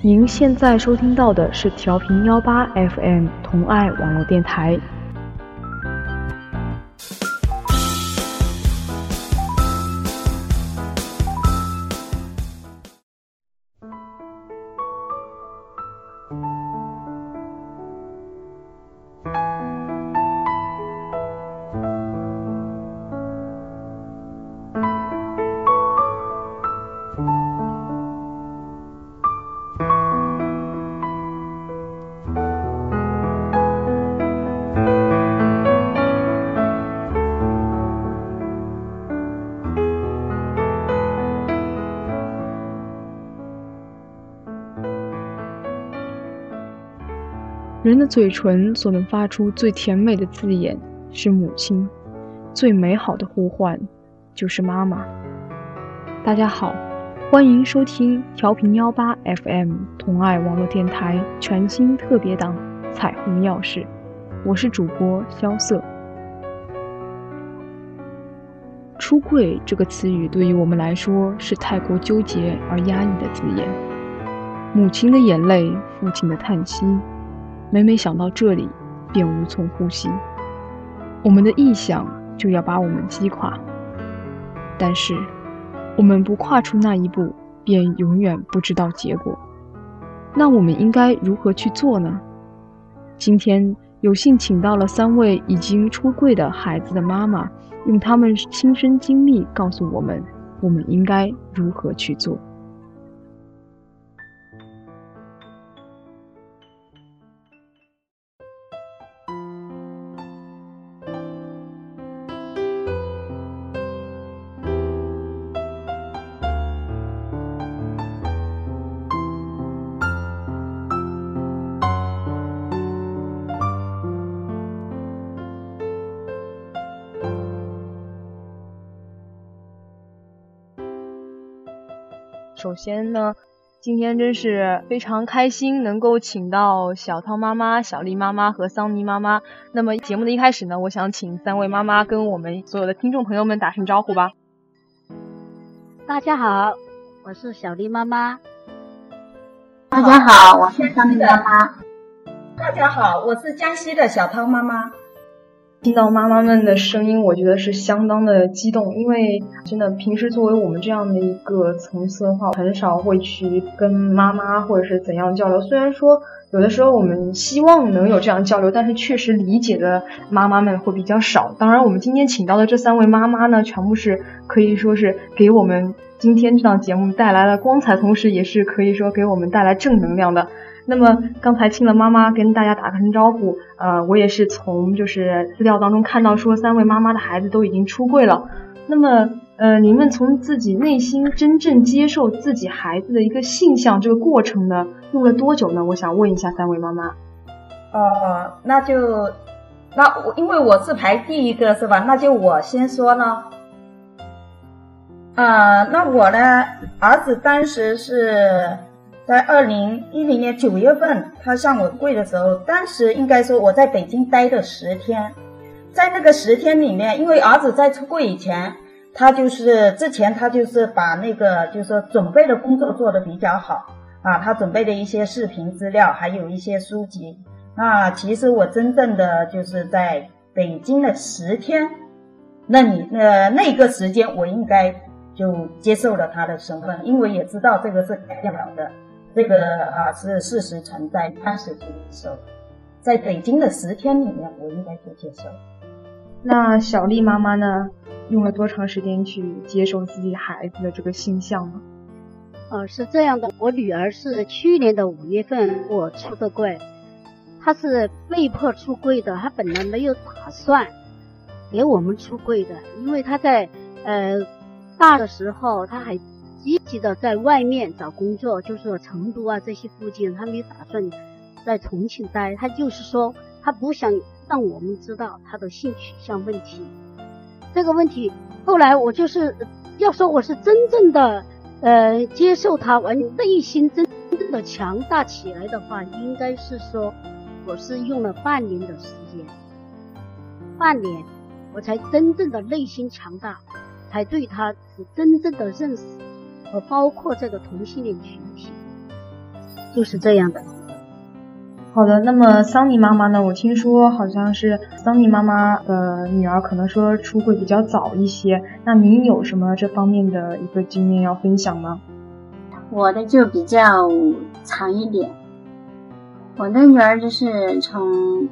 您现在收听到的是调频18 FM 同爱网络电台。人的嘴唇所能发出最甜美的字眼是母亲，最美好的呼唤就是妈妈。大家好，欢迎收听调频18 FM 同爱网络电台全新特别档彩虹钥匙，我是主播萧瑟。出柜这个词语对于我们来说是太过纠结而压抑的字眼，母亲的眼泪，父亲的叹息，每每想到这里便无从呼吸，我们的臆想就要把我们击垮。但是我们不跨出那一步，便永远不知道结果。那我们应该如何去做呢？今天有幸请到了3位已经出柜的孩子的妈妈，用他们亲身经历告诉我们应该如何去做。首先呢，今天真是非常开心能够请到小汤妈妈、小丽妈妈和桑尼妈妈。那么节目的一开始呢，我想请3位妈妈跟我们所有的听众朋友们打声招呼吧。 大家好，我是小丽妈妈。 大家好，我是桑尼妈妈。 大家好，我是江西的小汤妈妈。 听到妈妈们的声音，我觉得是相当的激动，因为真的平时作为我们这样的一个层次的话，很少会去跟妈妈或者是怎样交流。虽然说有的时候我们希望能有这样交流，但是确实理解的妈妈们会比较少。当然我们今天请到的这3位妈妈呢，全部是可以说是给我们今天这档节目带来了光彩，同时也是可以说给我们带来正能量的。那么刚才听了妈妈跟大家打个声招呼，我也是从就是资料当中看到说3位妈妈的孩子都已经出柜了。那么你们从自己内心真正接受自己孩子的一个性向这个过程呢，用了多久呢？我想问一下3位妈妈。 因为我是排第一个是吧？那就我先说呢。那我呢，儿子当时是在2010年9月份他向我跪的时候，当时应该说我在北京待了10天。在那个10天里面，因为儿子在出柜以前，他就是把那个就是说准备的工作做得比较好啊，他准备的一些视频资料还有一些书籍。那其实我真正的就是在北京的10天那个时间，我应该就接受了他的身份，因为也知道这个是改变不了的，这个是事实存在，当时就接受。在北京的10天里面，我应该就接受。 那小丽妈妈呢，用了多长时间去接受自己孩子的这个性向呢？ 是这样的，我女儿是去年的5月份我出的柜，她是被迫出柜的，她本来没有打算给我们出柜的，因为她在大的时候，她还积极的在外面找工作，就是说成都啊这些附近，她没打算在重庆待，她就是说她不想让我们知道她的性取向问题。这个问题后来我就是要说我是真正的接受她，内心真正的强大起来的话，应该是说我是用了半年的时间，半年我才真正的内心强大，才对她是真正的认识，和包括这个同性恋群体。 就是这样的。 好的，那么桑尼妈妈呢？我听说好像是桑尼妈妈的女儿可能说出柜比较早一些，那您有什么这方面的一个经验要分享吗？ 我的就比较长一点，我的女儿就是从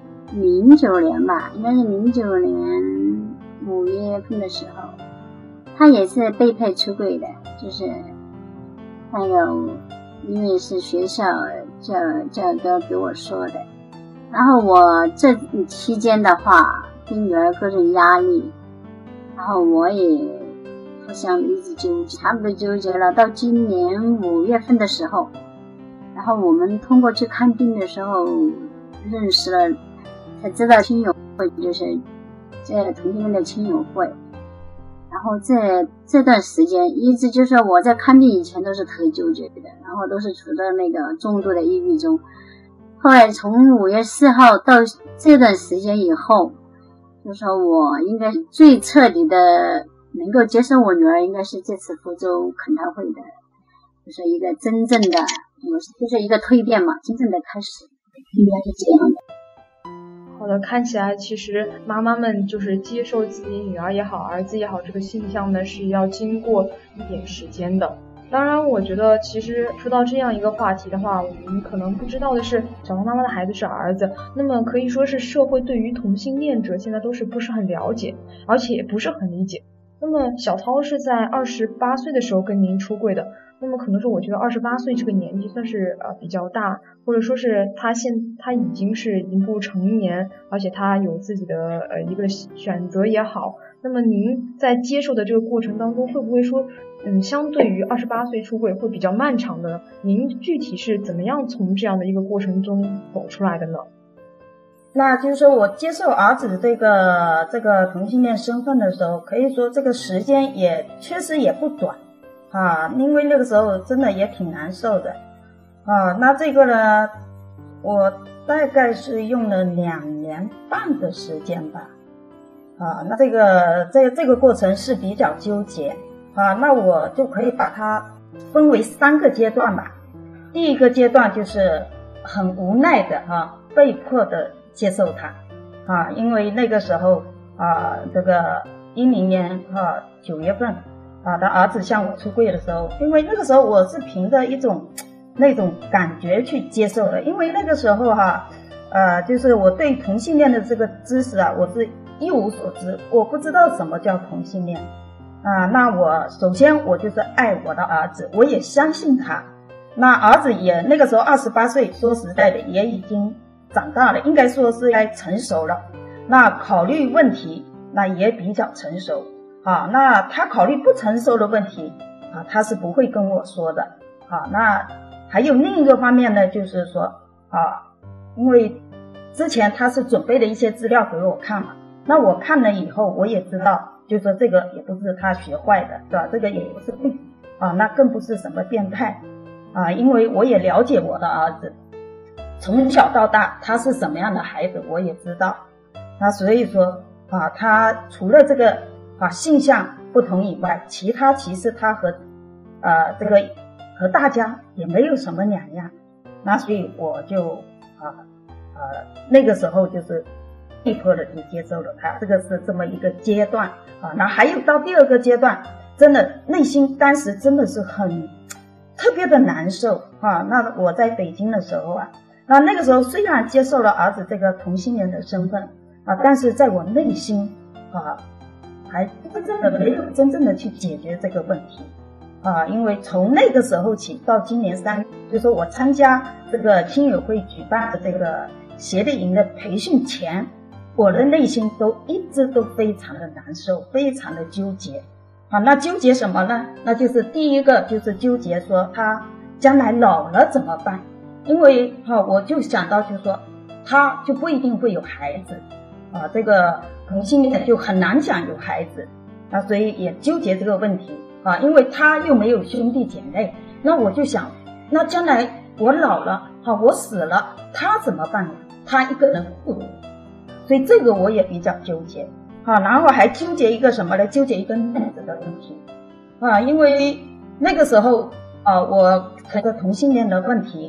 09年吧，应该是09年5月份的时候，她也是被迫出柜的，就是那个因为是学校这个给我说的，然后我这期间的话给女儿各种压力，然后我也互相一直纠结，差不多纠结了到今年5月份的时候，然后我们通过去看病的时候认识了，才知道亲友会就是这同性恋的亲友会。然后这段时间一直就是我在看病以前都是特纠结的，然后都是处在那个重度的抑郁中。后来从5月4号到这段时间以后，就说我应该最彻底的能够接受我女儿，应该是这次福州恳谈会的，就是一个真正的就是一个蜕变嘛，真正的开始，应该是这样的。 好的，看起来其实妈妈们就是接受自己女儿也好儿子也好这个现象呢是要经过一点时间的。当然我觉得其实说到这样一个话题的话，我们可能不知道的是小涛妈妈的孩子是儿子，那么可以说是社会对于同性恋者现在都是不是很了解，而且也不是很理解。那么小涛是在28岁的时候跟您出柜的，那么可能说我觉得28岁这个年纪算是比较大，或者说是他已经是一步成年，而且他有自己的一个选择也好。那么您在接受的这个过程当中，会不会说相对于28岁出柜会比较漫长的呢？您具体是怎么样从这样的一个过程中走出来的呢？ 那就是说我接受儿子这个同性恋身份的时候，可以说这个时间也确实也不短啊，因为那个时候真的也挺难受的啊。那这个呢，我大概是用了2年半的时间吧啊。那这个过程是比较纠结啊。那我就可以把它分为3个阶段吧。第一个阶段就是很无奈的被迫的接受它啊，因为那个时候这个10年9月份他儿子向我出柜的时候，因为那个时候我是凭着那种感觉去接受的，因为那个时候就是我对同性恋的这个知识我是一无所知，我不知道什么叫同性恋那我首先我就是爱我的儿子，我也相信他。那儿子也那个时候28岁，说实在的也已经长大了，应该说是该成熟了，那考虑问题那也比较成熟那他考虑不成熟的问题他是不会跟我说的那还有另一个方面呢，就是说因为之前他是准备了一些资料给我看嘛，那我看了以后我也知道，就说这个也不是他学坏的，对吧？这个也不是病那更不是什么变态因为我也了解我的儿子，从小到大他是什么样的孩子我也知道，那所以说他除了这个性向不同以外，其实他和这个和大家也没有什么两样。那所以我就那个时候就是被迫的去接受了他，这个是这么一个阶段那还有到第2个阶段，真的内心当时真的是很特别的难受那我在北京的时候那个时候虽然接受了儿子这个同性恋的身份但是在我内心还没有真正的去解决这个问题因为从那个时候起到今年3月，就说我参加这个亲友会举办的这个协力营的培训前，我的内心一直都非常的难受，非常的纠结那纠结什么呢？那就是第一个就是纠结说他将来老了怎么办，因为我就想到就是说他就不一定会有孩子这个同性恋就很难讲有孩子所以也纠结这个问题因为他又没有兄弟姐妹，那我就想那将来我老了我死了他怎么办呀？他一个人不如，所以这个我也比较纠结然后还纠结一个什么呢？纠结一个面子的问题因为那个时候我这个同性恋的问题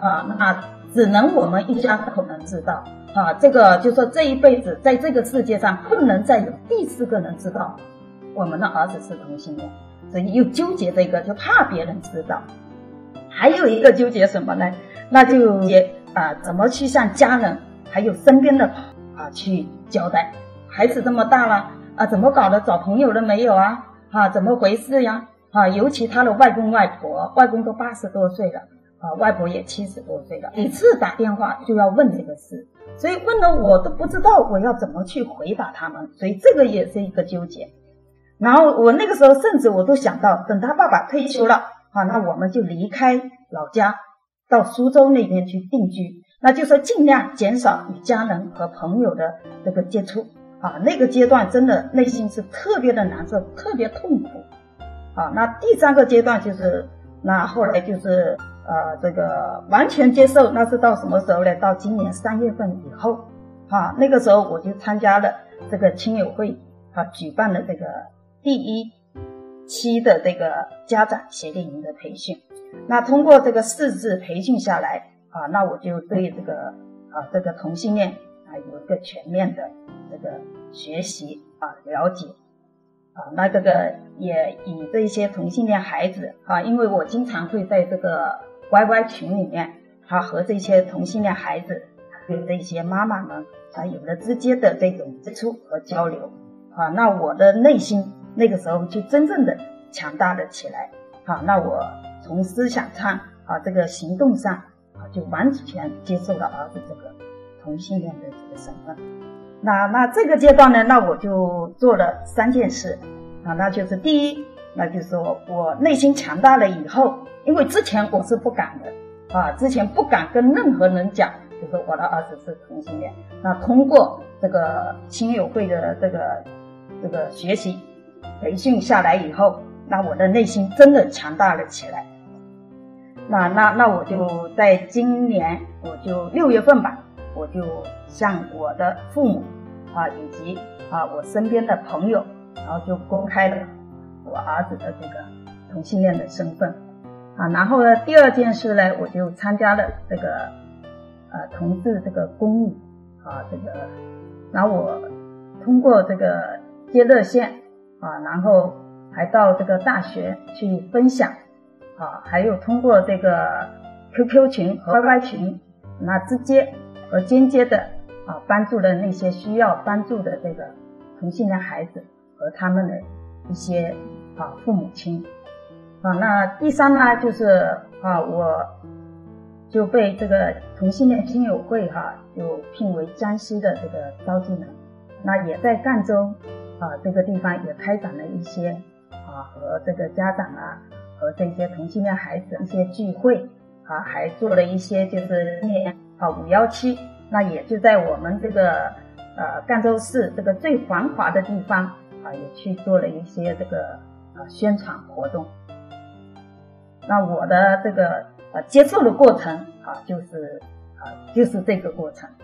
那只能我们一家可能知道这个就说这一辈子在这个世界上不能再有第四个人知道我们的儿子是同性恋，所以又纠结这个，就怕别人知道。还有一个纠结什么呢？那就怎么去向家人还有身边的去交代，孩子这么大了怎么搞的，找朋友了没有怎么回事呀尤其他的外公外婆，外公都80多岁了外婆也70多岁了，每次打电话就要问这个事，所以问了我都不知道我要怎么去回答他们，所以这个也是一个纠结。然后我那个时候甚至我都想到，等他爸爸退休了那我们就离开老家到苏州那边去定居，那就说尽量减少与家人和朋友的这个接触那个阶段真的内心是特别的难受，特别痛苦那第3个阶段就是那后来就是这个完全接受，那是到什么时候呢？到今年3月份以后那个时候我就参加了这个亲友会举办了这个第1期的这个家长协力营的培训。那通过这个4次培训下来那我就对这个同性恋有一个全面的这个学习了解那这个也以这些同性恋孩子因为我经常会在这个 YY 群里面和这些同性恋孩子还有这些妈妈们有了直接的这种接触和交流那我的内心那个时候就真正的强大了起来那我从思想上这个行动上就完全接受了儿子这个同性恋的这个身份。那这个阶段呢，那我就做了3件事那就是第一，那就是说我内心强大了以后，因为之前我是不敢的之前不敢跟任何人讲就是我的儿子是同性恋。那通过这个亲友会的这个学习培训下来以后，那我的内心真的强大了起来。那我就在今年我就6月份吧，我就向我的父母以及我身边的朋友然后就公开了我儿子的这个同性恋的身份然后呢第2件事呢，我就参加了这个同志这个公益这个然后我通过这个接热线然后还到这个大学去分享还有通过这个 QQ 群和 YY 群那直接和间接的帮助了那些需要帮助的这个同性恋孩子和他们的一些父母亲那第3呢就是我就被这个同性恋亲友会就聘为江西的这个召集人，那也在赣州这个地方也开展了一些和这个家长和这些同性恋孩子一些聚会还做了一些就是今年517，那也就在我们这个赣州市这个最繁华的地方也去做了一些这个宣传活动。那我的这个接受的过程就是这个过程。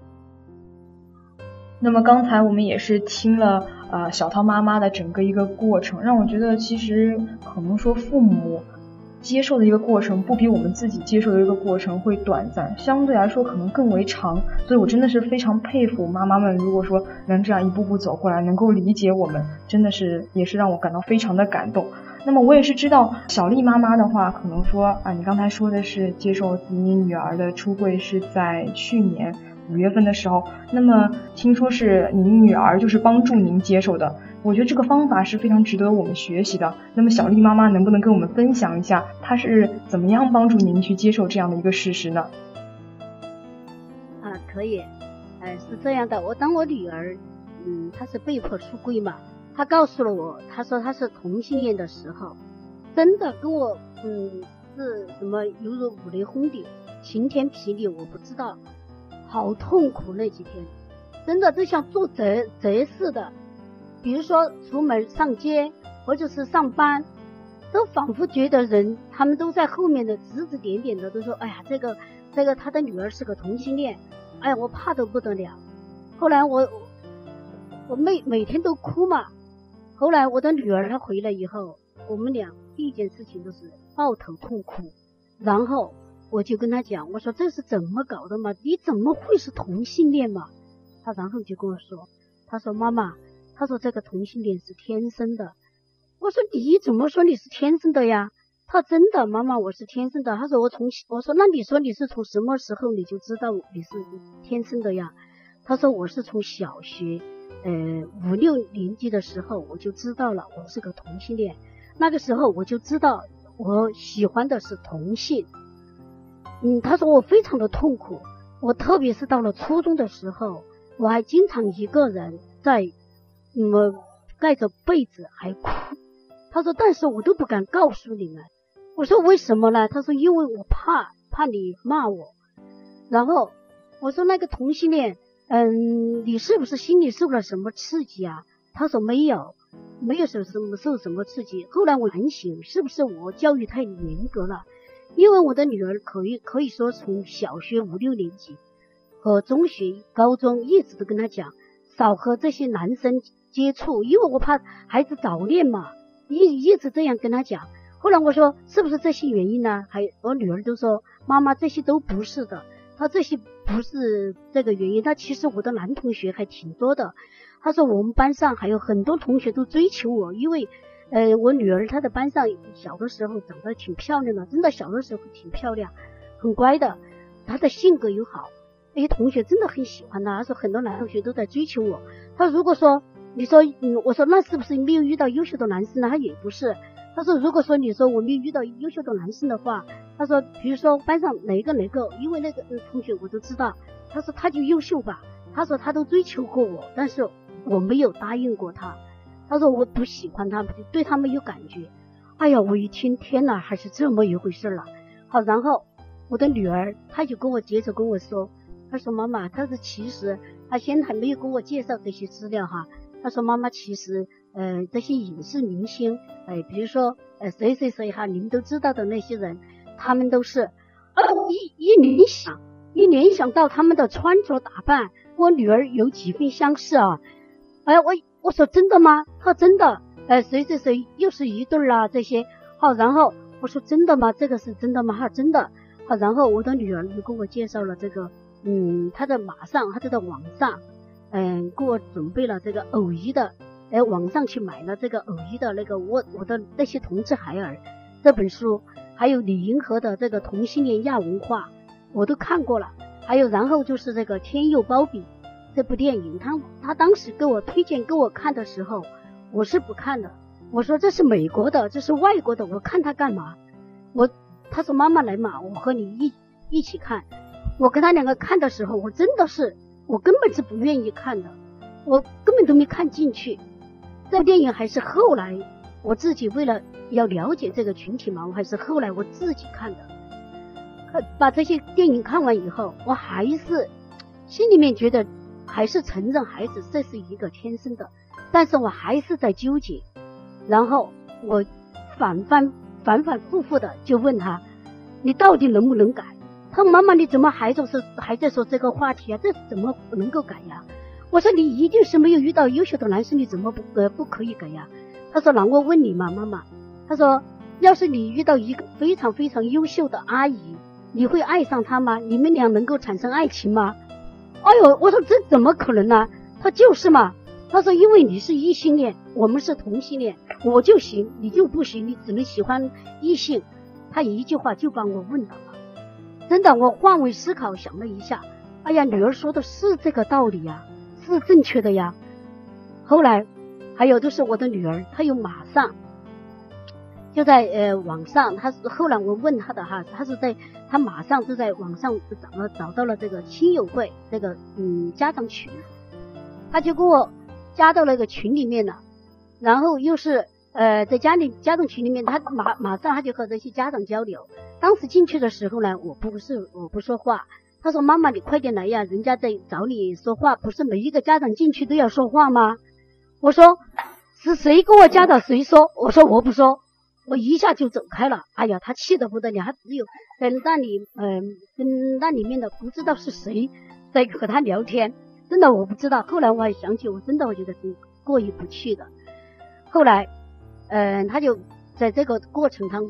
那么刚才我们也是听了小涛妈妈的整个一个过程，让我觉得其实可能说父母接受的一个过程不比我们自己接受的一个过程会短暂，相对来说可能更为长，所以我真的是非常佩服妈妈们，如果说能这样一步步走过来，能够理解我们，真的是也是让我感到非常的感动。那么我也是知道小丽妈妈的话，可能说你刚才说的是接受自己女儿的出柜是在去年5月份的时候，那么听说是您女儿就是帮助您接受的，我觉得这个方法是非常值得我们学习的。那么小丽妈妈能不能跟我们分享一下她是怎么样帮助您去接受这样的一个事实呢？ 可以是这样的，当我女儿她是被迫出柜嘛，她告诉了我她说她是同性恋的时候，真的跟我是什么犹如五雷轰顶，晴天霹雳，我不知道，好痛苦那几天，真的就像做贼似的。比如说出门上街或者是上班，都仿佛觉得人他们都在后面的指指点点的，都说哎呀这个他的女儿是个同性恋，哎呀我怕得不得了。后来我每天都哭嘛。后来我的女儿她回来以后，我们俩第一件事情就是抱头痛哭，然后我就跟他讲，我说这是怎么搞的嘛？你怎么会是同性恋嘛？他然后就跟我说，他说妈妈，他说这个同性恋是天生的。我说你怎么说你是天生的呀？他真的妈妈我是天生的。他说我说那你说你是从什么时候你就知道你是天生的呀？他说我是从小学5、6年级的时候我就知道了我是个同性恋，那个时候我就知道我喜欢的是同性。他说我非常的痛苦，我特别是到了初中的时候，我还经常一个人在盖着被子还哭。他说但是我都不敢告诉你们。我说为什么呢？他说因为我怕你骂我。然后我说那个同性恋你是不是心里受了什么刺激啊？他说没有受什么刺激。后来我反省是不是我教育太严格了，因为我的女儿可以说从小学5、6年级和中学高中一直都跟她讲少和这些男生接触，因为我怕孩子早恋嘛，一直这样跟她讲。后来我说是不是这些原因呢？我女儿都说妈妈这些都不是的，她这些不是这个原因。她其实我的男同学还挺多的，她说我们班上还有很多同学都追求我，因为我女儿她的班上小的时候长得挺漂亮的，真的小的时候挺漂亮很乖的，她的性格又好，那些同学真的很喜欢她。她说很多男同学都在追求我。她如果说你说我说那是不是没有遇到优秀的男生呢？她也不是。他说如果说你说我没有遇到优秀的男生的话，他说比如说班上哪个因为那个同学我都知道，他说他就优秀吧，他说他都追求过我，但是我没有答应过他，他说我不喜欢他，对他没有感觉。哎呀，我一听天哪，还是这么一回事了。好，然后我的女儿她就接着跟我说，她说妈妈，她说其实她先还没有跟我介绍这些资料哈，她说妈妈其实这些影视明星比如说谁谁谁哈，你们都知道的那些人，他们都是一联想到他们的穿着打扮，我女儿有几分相似啊。我说真的吗？她真的谁谁谁又是一对啊这些。好，然后我说真的吗？这个是真的吗？真的。好，然后我的女儿就跟我介绍了这个她就在网上给我准备了这个偶一的网上去买了这个偶一的那个我的那些同志孩儿这本书，还有李银河的这个同性恋亚文化我都看过了，还有然后就是这个天佑包比这部电影，他当时给我推荐给我看的时候我是不看的，我说这是美国的，这是外国的，我看他干嘛？他说妈妈来嘛，我和你一起看。我跟他两个看的时候，我真的是我根本是不愿意看的，我根本都没看进去。这部电影还是后来我自己为了要了解这个群体嘛，我还是后来我自己看的。把这些电影看完以后，我还是心里面觉得还是承认孩子这是一个天生的，但是我还是在纠结。然后我反复复的就问他，你到底能不能改？他说妈妈你怎么还在说这个话题啊？这怎么能够改呀？我说你一定是没有遇到优秀的男生，你怎么不可以改呀？他说那我问你嘛妈妈，他说要是你遇到一个非常非常优秀的阿姨，你会爱上她吗？你们俩能够产生爱情吗？哎呦，我说这怎么可能呢？他就是嘛。他说因为你是异性恋，我们是同性恋，我就行你就不行，你只能喜欢异性。他一句话就把我问倒了。真的，我换位思考想了一下，哎呀，女儿说的是这个道理呀，是正确的呀。后来还有就是我的女儿，她又马上就在网上，后来我问她的哈，她马上就在网上找到了这个亲友会这个家长群，她就给我加到那个群里面了。然后又是在家长群里面，她马上她就和这些家长交流。当时进去的时候呢，我不说话。他说妈妈你快点来呀，人家在找你说话，不是每一个家长进去都要说话吗？我说是谁跟我加的谁说？我说我不说，我一下就走开了。哎呀，他气得不得了，他只有跟那里面的不知道是谁在和他聊天，真的我不知道。后来我还想起，我觉得挺过意不去的。后来他就在这个过程当中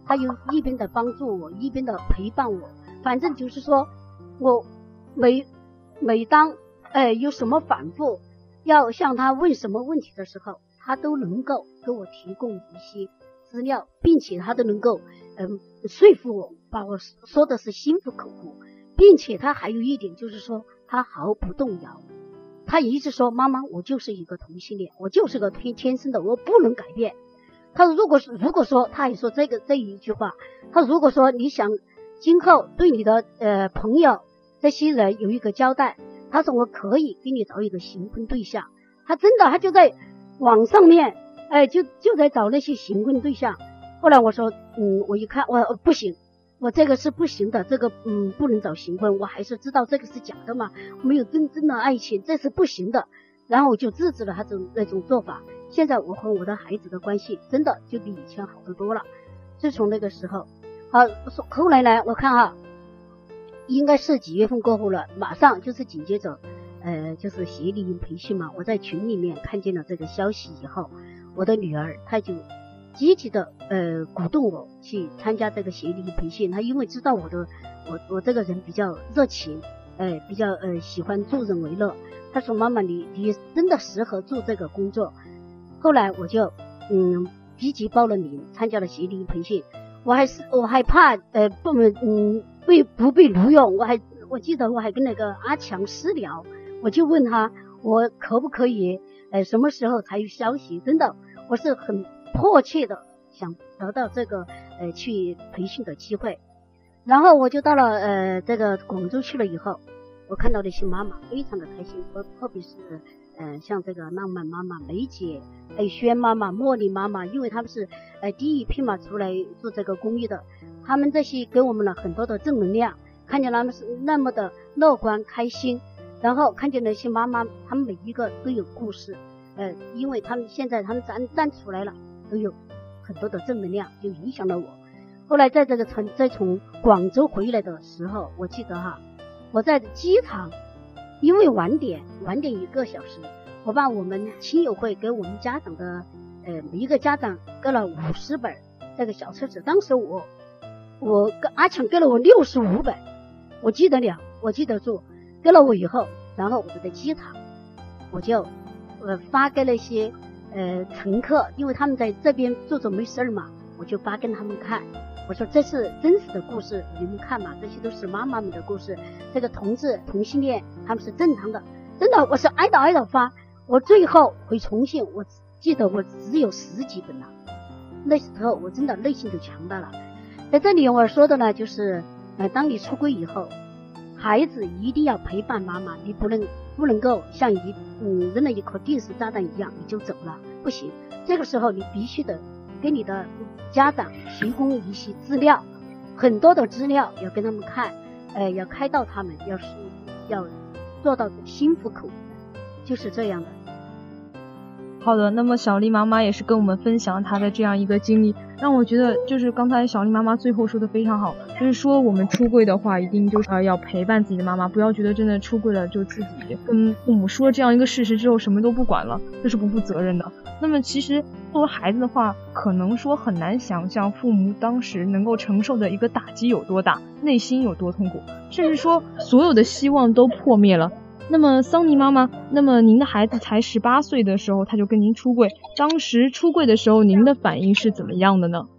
他又一边的帮助我，一边的陪伴我。反正就是说，我每当有什么反复要向他问什么问题的时候，他都能够给我提供一些资料，并且他都能够说服我，把我说的是心服口服。并且他还有一点就是说，他毫不动摇，他一直说妈妈，我就是一个同性恋，我就是个天生的，我不能改变。他如果说他也说这一句话，他如果说你想今后对你的朋友这些人有一个交代，他说我可以给你找一个行婚对象。他真的他就在网上面就在找那些行婚对象。后来我说我一看我不行，我这个是不行的，这个不能找行婚，我还是知道这个是假的嘛，没有真正的爱情，这是不行的。然后我就制止了他那种做法。现在我和我的孩子的关系真的就比以前好得多了。自从那个时候后来呢，我看应该是几月份过后了，马上就是紧接着就是协力营培训嘛，我在群里面看见了这个消息以后，我的女儿她就积极的鼓动我去参加这个协力营培训。她因为知道我这个人比较热情，比较喜欢助人为乐，她说妈妈你真的适合做这个工作。后来我就积极报了名，参加了协力营培训。我还怕不被录用，我记得我还跟那个阿强私聊，我就问他我可不可以什么时候才有消息。真的我是很迫切的想得到这个去培训的机会。然后我就到了这个广州去了以后，我看到那些妈妈非常的开心，特别是像这个浪漫妈妈、梅姐、轩妈妈、茉莉妈妈，因为他们是第一批嘛出来做这个公益的，他们这些给我们了很多的正能量，看见他们是那么的乐观开心。然后看见那些妈妈，他们每一个都有故事，因为他们现在他们站出来了，都有很多的正能量，就影响了我。后来在从广州回来的时候，我记得我在机场，因为晚点1个小时，我把我们亲友会给我们家长的每一个家长给了50本这个小册子。当时我跟阿强给了我65本，我记得住。给了我以后，然后我就在机场，我就发给那些乘客，因为他们在这边坐着没事嘛，我就发给他们看。我说这是真实的故事，你们看嘛，这些都是妈妈们的故事。这个同性恋他们是正常的，真的，我是挨着发。我最后回重庆，我记得我只有10几本了。那时候我真的内心就强大了。在这里我说的呢，就是当你出柜以后，孩子一定要陪伴妈妈，你不能够像扔了一颗定时炸弹一样你就走了，不行。这个时候你必须得给你的家长提供一些资料，很多的资料要跟他们看，要开导他们，要做到心服口服，就是这样的。 好的，那么小丽妈妈也是跟我们分享她的这样一个经历，让我觉得就是刚才小丽妈妈最后说的非常好，就是说我们出柜的话一定就是要陪伴自己的妈妈，不要觉得真的出柜了就自己跟父母说这样一个事实之后什么都不管了，这是不负责任的。那么其实作为孩子的话，可能说很难想象父母当时能够承受的一个打击有多大，内心有多痛苦，甚至说所有的希望都破灭了。那么桑尼妈妈，那么您的孩子才18岁的时候他就跟您出柜，当时出柜的时候您的反应是怎么样的呢？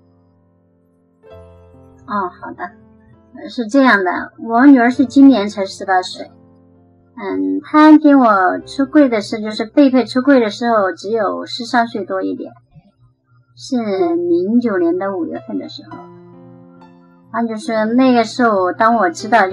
好的，是这样的，我女儿是今年才18岁，她给我出柜的时候，就是被配出柜的时候只有13岁多一点，是09年的5月份的时候。就是那个时候当我知道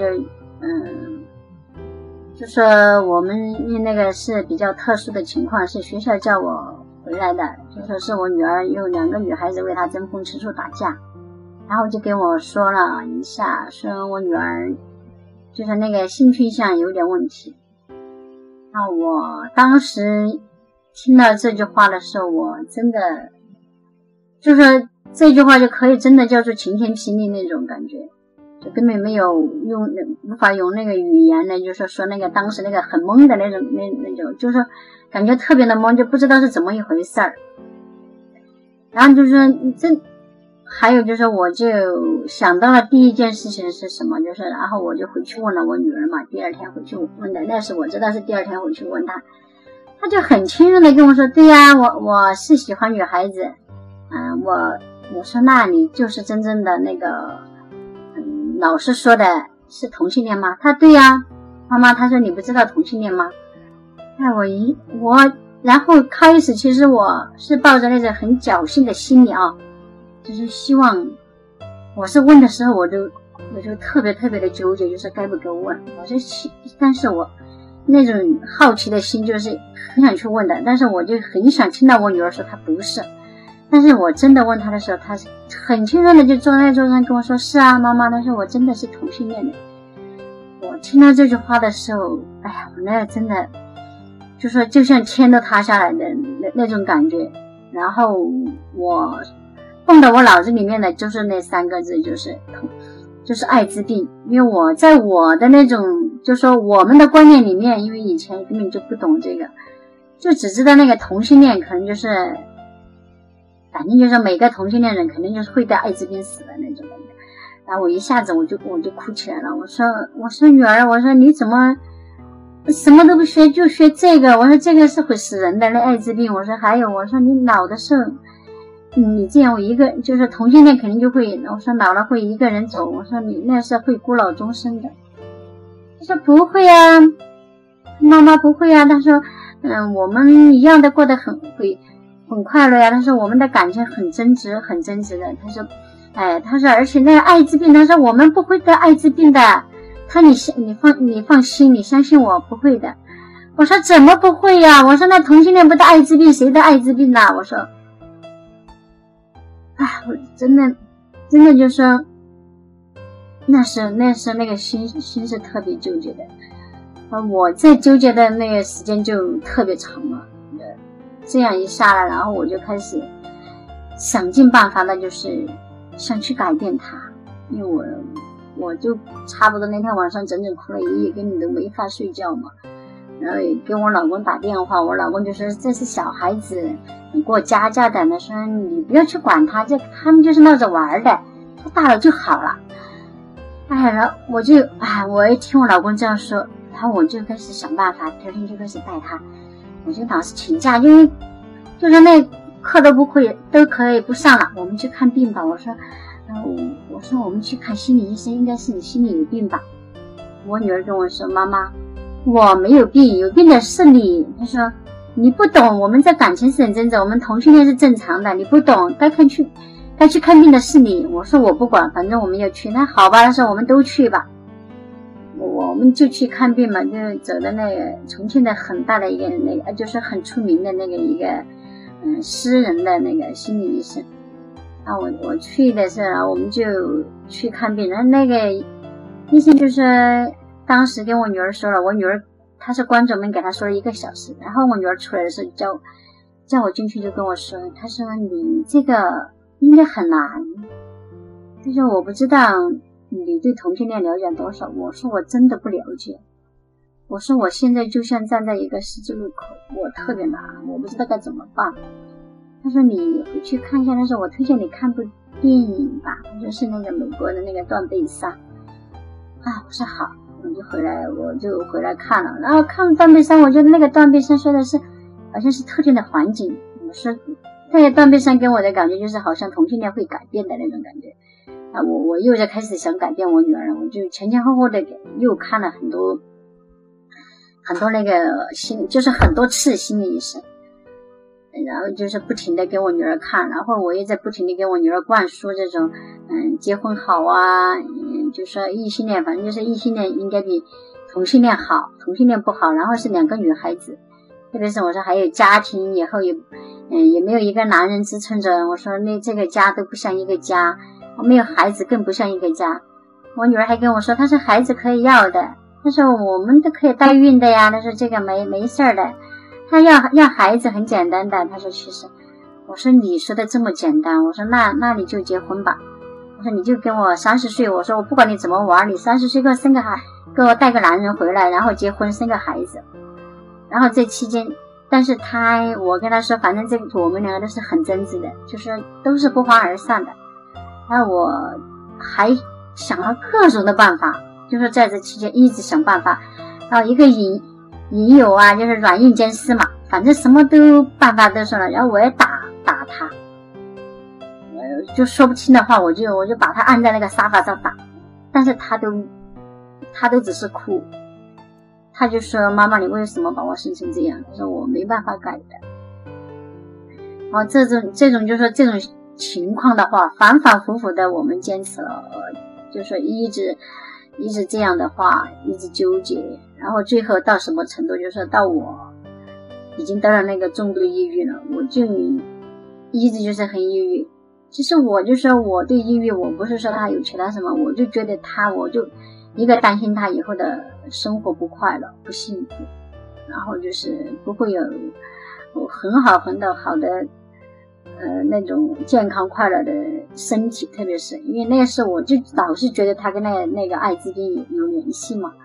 就说我们那个是比较特殊的情况，是学校叫我回来的，就说是我女儿有2个女孩子为她争风吃醋打架，然后就跟我说了一下，说我女儿就是那个性倾向有点问题。然后我当时听到这句话的时候，我真的就说这句话就可以真的叫做晴天霹雳那种感觉，就根本没有无法用那个语言呢，就是说那个当时那个很懵的那种，就是感觉特别的懵，就不知道是怎么一回事儿。然后就是这还有就是我就想到了第一件事情是什么，就是然后我就回去问了我女儿嘛，第二天回去问的，那是我知道是第二天回去问她，她就很轻松的跟我说，对呀，我是喜欢女孩子，我说那你就是真正的那个老师说的是同性恋吗？她对呀，妈妈，她说你不知道同性恋吗？然后开始其实我是抱着那种很侥幸的心理啊，就是希望，我是问的时候我就特别的纠结，就是该不该问。但是我那种好奇的心就是很想去问的，但是我就很想听到我女儿说她不是。但是我真的问她的时候，她很轻松的就坐在桌上跟我说，是啊妈妈，她说我真的是同性恋的。我听到这句话的时候，哎呀，我那真的就说就像天都塌下来的那种感觉。然后我蹦到我脑子里面的就是那3个字，就是艾滋病。因为我在我的那种就说我们的观念里面，因为以前根本就不懂这个，就只知道那个同性恋可能就是反正就是每个同性恋人肯定就是会得艾滋病死的那种感觉。然后我一下子我就哭起来了，我说女儿，我说你怎么什么都不学就学这个，我说这个是会死人的那艾滋病，我说还有我说你老的时候你这样一个就是同性恋肯定就会，我说老了会一个人走，我说你那是会孤老终生的。他说不会啊妈妈，不会啊，他说我们一样的过得很快乐呀，他说我们的感情很真挚的，他说而且那个艾滋病，他说我们不会得艾滋病的，你放心，你相信我不会的。我说怎么不会呀？我说那同性恋不得艾滋病，谁得艾滋病呢？我说我真的就说那是那个心是特别纠结的。我在纠结的那个时间就特别长了，这样一下来，然后我就开始想尽办法的就是想去改变他。因为我就差不多那天晚上整整哭了一夜，根本都没法睡觉嘛。然后也给我老公打电话，我老公就说这是小孩子，你给我家教的，他说你不要去管他，他们就是闹着玩的，他大了就好了。然后我一听我老公这样说，然后我就开始想办法，第二天就开始带他，我就当时请假，因为就是那课都可以不上了，我们去看病吧。我说我们去看心理医生，应该是你心里有病吧。我女儿跟我说，妈妈我没有病，有病的是你。她说你不懂，我们在感情是很真诚，我们同性恋是正常的，你不懂，该去看病的是你。我说我不管，反正我们要去。那好吧，她说我们都去吧，我们就去看病嘛，就走的那个重庆的很大的一个那个就是很出名的那个一个私人的那个心理医生。我去的时候我们就去看病，然后那个医生就是当时跟我女儿说了，我女儿她是关着门给她说了1个小时，然后我女儿出来的时候叫我进去，就跟我说，她说你这个应该很难，她说我不知道你对同性恋了解多少。我说我真的不了解，我说我现在就像站在一个十字路口，我特别难，我不知道该怎么办。他说你回去看一下，他说我推荐你看部电影吧，就是那个美国的那个断背山。我说好，我就回来看了。然后看断背山，我觉得那个断背山说的是好像是特定的环境，我说那个断背山给我的感觉就是好像同性恋会改变的那种感觉。我又在开始想改变我女儿了，我就前后后的又看了很多那个就是很多次心理医生，然后就是不停的给我女儿看，然后我也在不停的给我女儿灌输这种结婚好啊，就说异性恋，反正就是异性恋应该比同性恋好，同性恋不好，然后是2个女孩子，特别是我说还有家庭以后也没有一个男人支撑着，我说那这个家都不像一个家，没有孩子更不像一个家。我女儿还跟我说，她说孩子可以要的，她说我们都可以代孕的呀，她说这个没事的，她要孩子很简单的。她说其实，我说你说的这么简单，我说那你就结婚吧，我说你就跟我30岁，我说我不管你怎么玩，你30岁给我生个孩，给我带个男人回来，然后结婚生个孩子。然后这期间，但是我跟他说，反正这个我们2个都是很真挚的，就是都是不欢而散的。 那我还想了各种的办法，就是在这期间一直想办法，然后一个引诱啊，就是软硬兼施嘛，反正什么都办法都说了，然后我也打他，就说不清的话，我就把他按在那个沙发上打，但是他都只是哭，他就说妈妈你为什么把我生成这样，他说我没办法改的。然后这种就是说这种情况的话，反反复复的我们坚持了，就是说一直这样的话，一直纠结，然后最后到什么程度，就是说到我已经得了那个重度抑郁了，我就一直就是很抑郁。其实我就说我对抑郁，我不是说他有其他什么，我就觉得我就一个担心他以后的生活不快乐不幸福，然后就是不会有很好的那种健康快乐的身体，特别是因为那个时候我就老是觉得他跟那个艾滋病有联系嘛，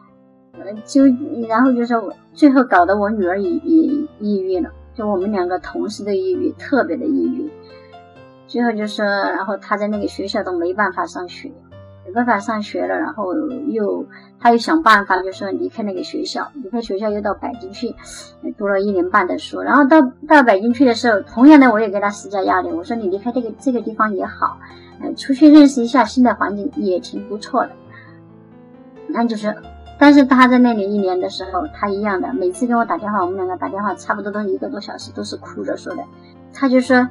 然后就是最后搞得我女儿也抑郁了，就我们两个同时的抑郁，特别的抑郁。最后就是然后他在那个学校都没办法上学了，然后他又想办法就是说离开那个学校，又到北京去读了1年半的书，然后到北京去的时候，同样的我也给他施加压力，我说你离开这个地方也好，出去认识一下新的环境也挺不错的。那就是但是他在那里1年的时候，他一样的每次跟我打电话，我们两个打电话差不多都1个多小时，都是哭着说的。他就说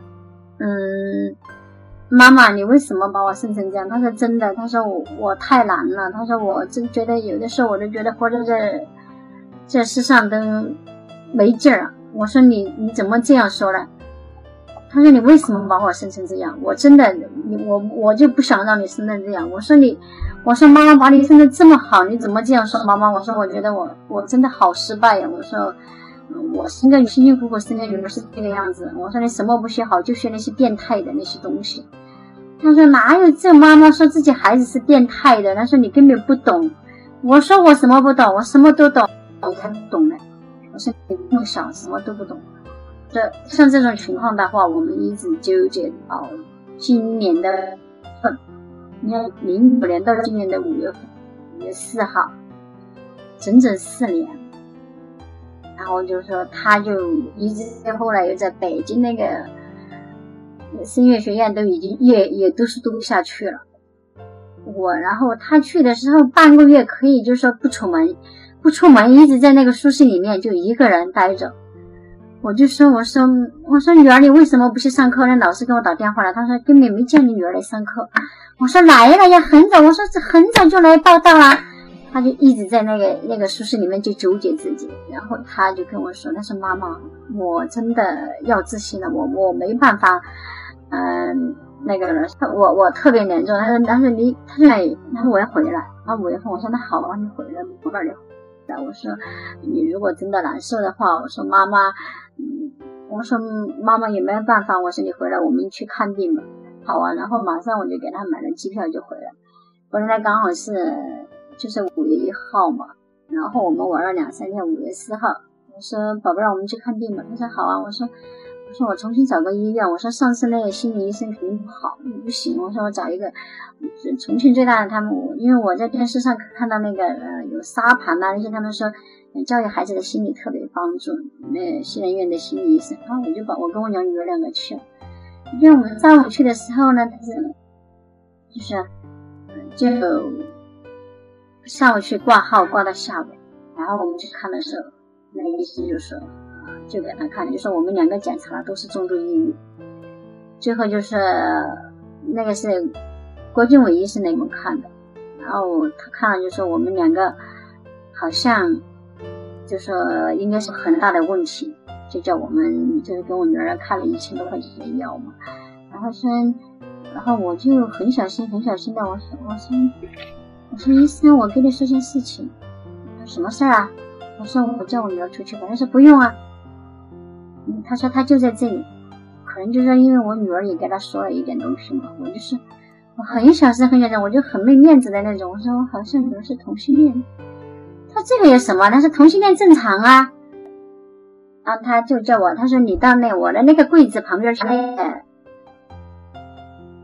妈妈你为什么把我生成这样，他说真的，他说我太难了，他说我真觉得有的时候我都觉得活在这世上都没劲儿。我说你怎么这样说呢？他说你为什么把我生成这样，我真的我就不想让你生成这样。我说妈妈把你生得这么好，你怎么这样说妈妈？我说我觉得我真的好失败呀。我说我辛辛苦苦生个女儿是这个样子，我说你什么不学好，就学那些变态的那些东西。他说哪有这妈妈说自己孩子是变态的，他说你根本不懂。我说我什么不懂，我什么都懂，我才不懂呢。我说你那么小什么都不懂。像这种情况的话，我们一直纠结到今年的你看09年到今年的5月4号，整整4年。然后就说他就一直后来又在北京那个声乐学院都已经也读书读不下去了。然后他去的时候半个月可以就是说不出门，一直在那个宿舍里面就一个人待着。我就说我说女儿你为什么不去上课呢？老师给我打电话了，他说根本没叫你女儿来上课。我说来了呀，很早，我说这很早就来报道了。他就一直在那个宿舍里面就纠结自己，然后他就跟我说，他说妈妈我真的要自信了，我没办法那个了，我特别严重。他说我要回来。然后5月份我说那好吧，你回来不办了。我说你如果真的难受的话，我说妈妈也没有办法，我说你回来我们去看病吧。好啊，然后马上我就给他买了机票就回来。回来刚好是就是5月1号嘛，然后我们玩了2-3天，5月4号，我说宝贝儿我们去看病吧。他说好啊，我说我重新找个医院，我说上次那个心理医生肯定不好，不行，我说我找一个重庆最大的，他们因为我在电视上看到那个有沙盘啊那些，他们说教育孩子的心理特别帮助，那西南医院的心理医生，然后我跟我女儿2个去了。因为我们上午去的时候呢，就上午去挂号挂到下午，然后我们去看的时候，那个医生就给他看，就说我们2个检查了都是重度抑郁。最后就是那个是郭俊伟医生给我们看的，然后他看了就说我们2个好像就说应该是很大的问题，就叫我们就是给我女儿开了1000多块钱的药嘛。然后我就很小心的我说医生我跟你说件事情。他说什么事啊？我说我叫我女儿出去吧。他说不用啊。他说他就在这里，可能就是因为我女儿也给他说了一点东西嘛。我很小声，我就很没面子的那种。我说我好像女儿是同性恋。他说这个有什么？他说同性恋正常啊。然后他就叫我，他说你到我的那个柜子旁边去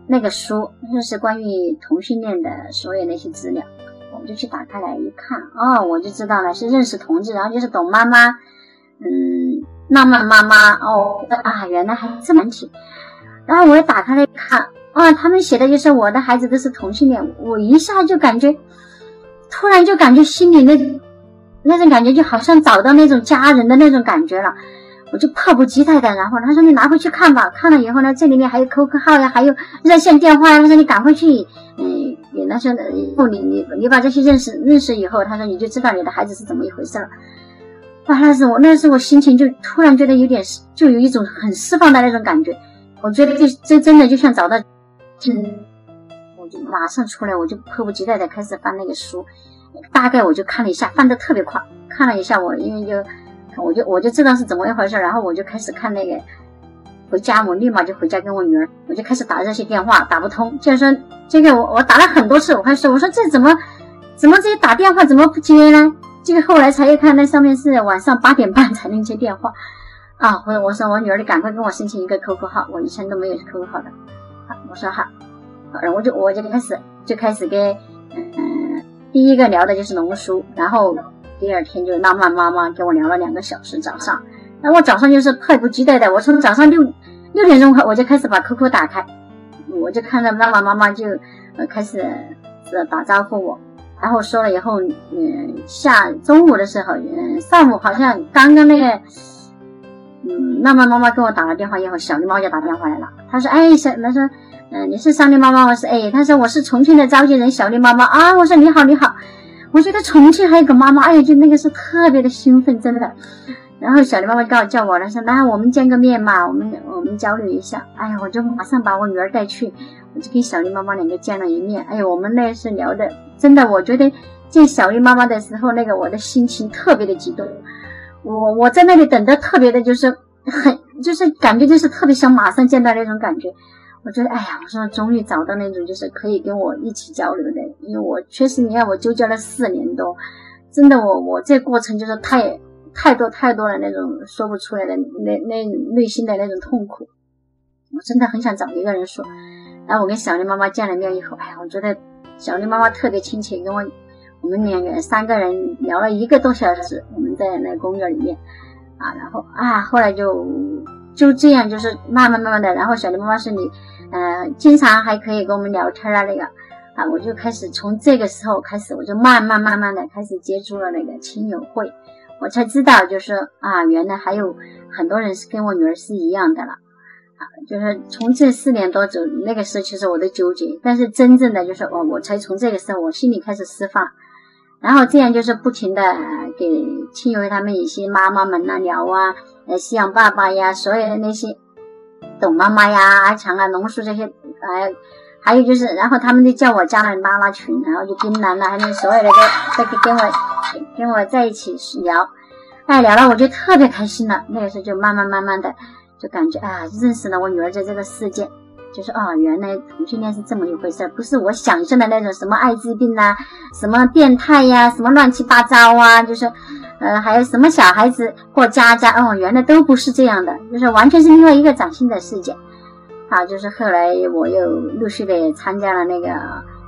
那个书，就是关于同性恋的所有那些资料，我就去打开来一看，哦，我就知道了，是认识同志，然后就是董妈妈，浪漫妈妈，哦啊，原来还这么难题。然后我也打开来看，啊，他们写的就是我的孩子都是同性恋，我一下就感觉，突然就感觉心里那种感觉就好像找到那种家人的那种感觉了，我就迫不及待的，然后他说你拿回去看吧，看了以后呢，这里面还有 QQ 号呀，还有热线电话呀，他说你赶快去，那时候你把这些认识以后，他说你就知道你的孩子是怎么一回事了。哇，那时我心情就突然觉得就有一种很释放的那种感觉，我觉得这真的就像找到，我就马上出来，我就迫不及待的开始翻那个书，大概我就看了一下，翻得特别快，看了一下因为我就知道是怎么一回事，然后我就开始看那个，回家我立马就回家跟我女儿，我就开始打这些电话，打不通，就是说这个我打了很多次，我说这怎么这些打电话怎么不接呢？这个后来才一看，那上面是晚上8点半才能接电话啊！我说我女儿你赶快跟我申请一个 QQ 号，我以前都没有 QQ 号的。我说好，然后我就开始跟第一个聊的就是农书，然后第二天就浪漫妈妈跟我聊了2个小时早上，然后我早上就是迫不及待的，我从早上6点钟我就开始把 QQ 打开，我就看到浪漫妈妈就开始打招呼我。然后说了以后，中午的时候，上午好像刚刚那个，浪漫妈妈跟我打了电话以后，小丽猫就打电话来了。她说，她说，你是上丽妈妈？我是她说我是重庆的召集人小丽妈妈啊。我说你好。我觉得重庆还有个妈妈，就那个是特别的兴奋，真的。然后小丽妈妈叫我了，说那我们见个面嘛，我们交流一下。我就马上把我女儿带去，我就跟小丽妈妈2个见了一面。我们那是聊的。真的，我觉得见小丽妈妈的时候，那个我的心情特别的激动。我在那里等的特别的，就是感觉就是特别想马上见到那种感觉。我觉得，我说终于找到那种就是可以跟我一起交流的，因为我确实你看我纠结了4年多，真的我这过程就是太多的那种说不出来的那内心的那种痛苦，我真的很想找一个人说。然后我跟小丽妈妈见了面以后，我觉得小丽妈妈特别亲切，跟我们3个人聊了1个多小时，我们在那公园里面然后后来就这样，就是慢慢的，然后小丽妈妈说你经常还可以跟我们聊天那个我就开始从这个时候开始，我就慢慢的开始接触了那个亲友会，我才知道就是原来还有很多人是跟我女儿是一样的了就是从这4年多走，那个时候其实我的纠结，但是真正的就是我才从这个时候我心里开始释放，然后这样就是不停的给亲友他们一些妈妈们聊西洋爸爸呀，所有的那些董妈妈呀、阿强农叔这些还有就是，然后他们就叫我加了拉拉群，然后就冰兰还有所有的都跟我在一起聊，聊了我就特别开心了。那个时候就慢慢的就感觉认识了我女儿在这个世界，就是原来同性恋是这么一回事，不是我想象的那种什么艾滋病什么变态呀，什么乱七八糟就是还有什么小孩子过家原来都不是这样的，就是完全是另外一个崭新的世界就是后来我又陆续的参加了那个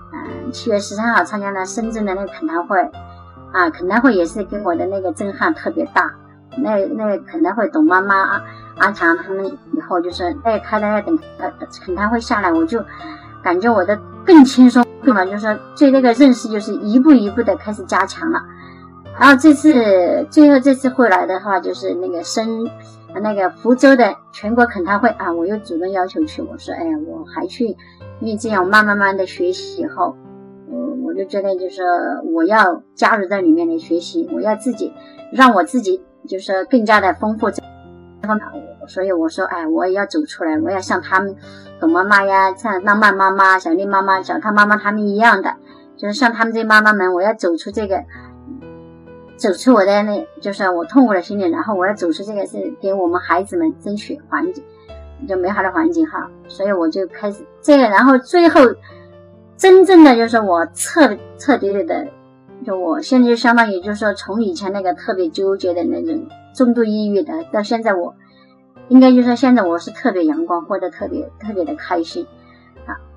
7月13号参加了深圳的那个恳谈会恳谈会也是给我的那个震撼特别大。那个恳谈会董妈妈阿强他们以后就是开了恳谈会下来，我就感觉我的更轻松了，就是说对那个认识就是一步一步的开始加强了。然后最后这次会来的话，就是那个福州的全国恳谈会我又主动要求去，我说我还去，因为这样慢慢的学习以后我就觉得就是我要加入在里面的学习，我要让我自己就是更加的丰富这方面，所以我说我也要走出来，我要像他们董妈妈呀，像浪漫妈妈、小丽妈妈、小她妈妈他们一样的，就是像他们这些妈妈们，我要走出我的就是我痛苦的心理，然后我要走出这个是给我们孩子们争取环境，就美好的环境所以我就开始这个，然后最后真正的就是我彻底的，就我现在就相当于就是说从以前那个特别纠结的那种重度抑郁的，到现在我应该就是说现在我是特别阳光，或者特别的开心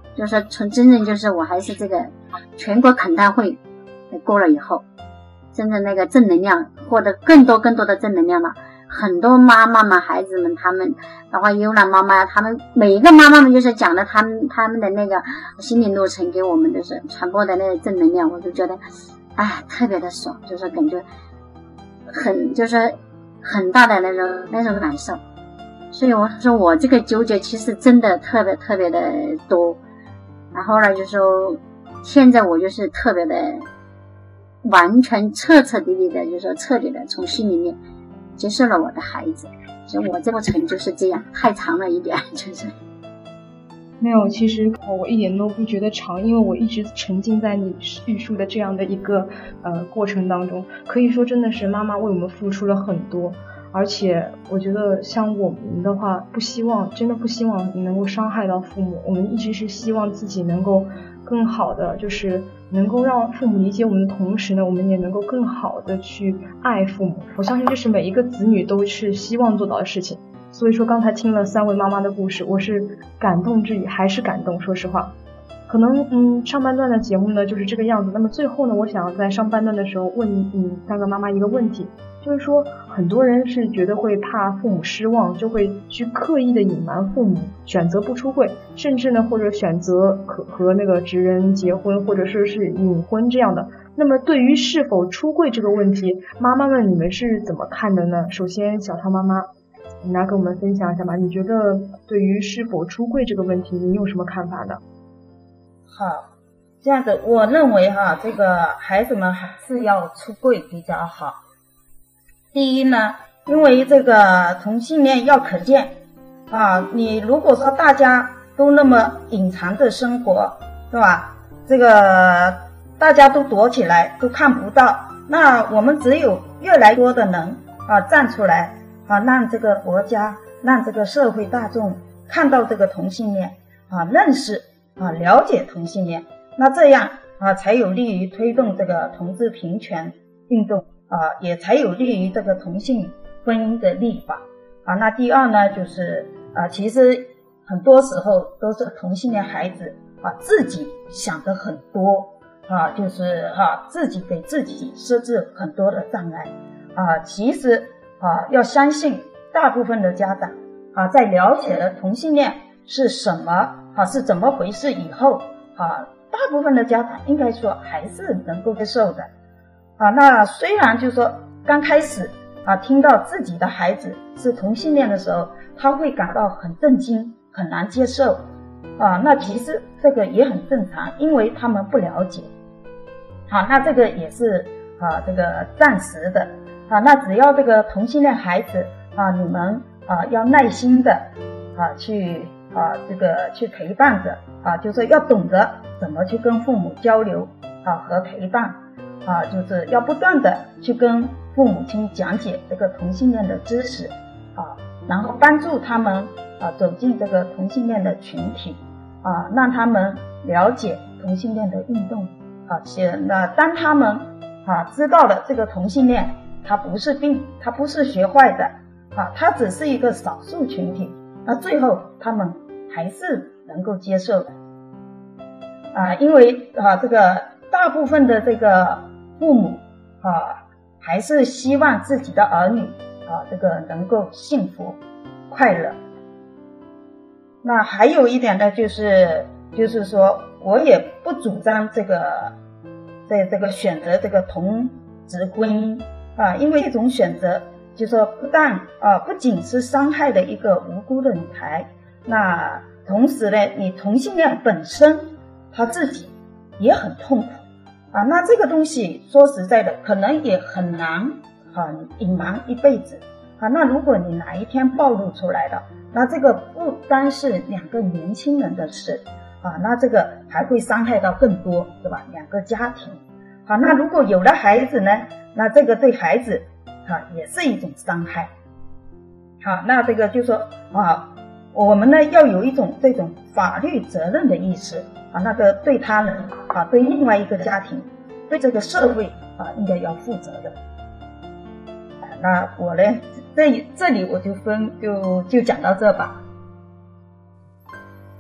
就是从真正就是我还是这个全国恳谈会过了以后，真正那个正能量获得更多的正能量了。很多妈妈们孩子们他们包括优兰妈妈，他们每一个妈妈们就是讲了他们的那个心灵路程给我们，就是传播的那个正能量，我就觉得特别的爽，就是感觉就是很大的那种感受。所以我说我这个纠结其实真的特别的多。然后呢，就说现在我就是特别的完全彻底的，就是说彻底的从心里面接受了我的孩子。所以我这过程就是这样，太长了一点，就是没有，其实我一点都不觉得长，因为我一直沉浸在你叙述的这样的一个过程当中。可以说真的是妈妈为我们付出了很多，而且我觉得像我们的话，真的不希望你能够伤害到父母。我们一直是希望自己能够更好的，就是能够让父母理解我们的同时呢，我们也能够更好的去爱父母。我相信这是每一个子女都是希望做到的事情。所以说刚才听了3位妈妈的故事，我是感动之余还是感动，说实话。可能上半段的节目呢就是这个样子。那么最后呢，我想在上半段的时候问3个妈妈一个问题，就是说很多人是觉得会怕父母失望，就会去刻意的隐瞒父母，选择不出柜，甚至呢或者选择和那个直人结婚，或者是隐婚这样的。那么对于是否出柜这个问题，妈妈们你们是怎么看的呢？首先小汤妈妈，你来跟我们分享一下吧，你觉得对于是否出柜这个问题你有什么看法呢？ 好，这样子我认为这个孩子们还是要出柜比较好。第一呢，因为这个同性恋要可见你如果说大家都那么隐藏着生活，对吧？这个大家都躲起来都看不到，那我们只有越来越多的人站出来让这个国家让这个社会大众看到这个同性恋认识了解同性恋，那这样才有利于推动这个同志平权运动也才有利于这个同性婚姻的立法那第二呢，就是其实很多时候都是同性恋孩子自己想的很多就是自己给自己设置很多的障碍其实要相信大部分的家长在了解了同性恋是什么是怎么回事以后大部分的家长应该说还是能够接受的那虽然就是说刚开始听到自己的孩子是同性恋的时候，他会感到很震惊，很难接受那其实这个也很正常，因为他们不了解那这个也是这个暂时的那只要这个同性恋孩子你们要耐心的去这个去陪伴着就是要懂得怎么去跟父母交流和陪伴就是要不断的去跟父母亲讲解这个同性恋的知识然后帮助他们走进这个同性恋的群体让他们了解同性恋的运动那当他们知道了这个同性恋它不是病，它不是学坏的它只是一个少数群体，那最后他们还是能够接受的因为这个大部分的这个父母还是希望自己的儿女这个能够幸福快乐。那还有一点呢，就是说我也不主张这个在这个选择这个同质婚姻因为这种选择就是说不仅是伤害了一个无辜的女孩，那同时呢你同性恋本身他自己也很痛苦那这个东西说实在的可能也很难隐瞒一辈子那如果你哪一天暴露出来了，那这个不单是2个年轻人的事那这个还会伤害到更多，对吧？2个家庭那如果有了孩子呢，那这个对孩子也是一种伤害那这个就说我们呢要有一种这种法律责任的意识那个对他人对另外一个家庭对这个社会应该要负责的那我呢这里我就讲到这吧。